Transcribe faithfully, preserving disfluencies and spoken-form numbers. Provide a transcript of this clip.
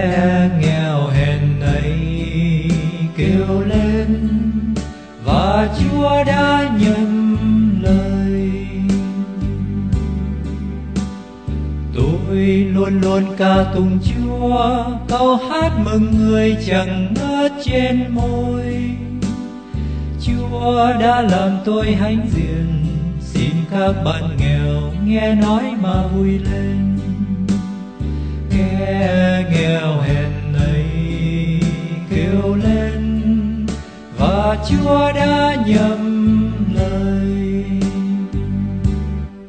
kẻ nghèo hèn ấy kêu lên và Chúa đã nhầm lời. Tôi luôn luôn ca tụng Chúa, câu hát mừng người chẳng ngớt trên môi. Chúa đã làm tôi hãnh diện, xin các bạn nghèo nghe nói mà vui lên. Kẻ nghèo hèn ấy kêu lên và Chúa đã nhầm